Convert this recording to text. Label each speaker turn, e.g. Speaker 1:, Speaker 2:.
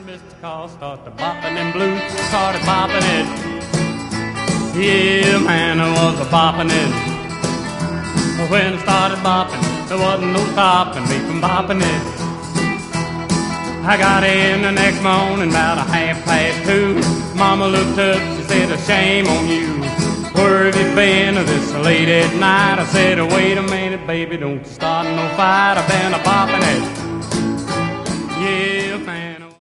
Speaker 1: Mr. Car started bopping them blues, started bopping it. Yeah, man, I was a bopping it. When I started bopping, there wasn't no stopping me from bopping it. I got in the next morning about 2:30. Mama looked up, she said, "A shame on you. Where have you been this late at night?" I said, "Wait a minute, baby, don't start no fight. I've been a bopping it." Yeah.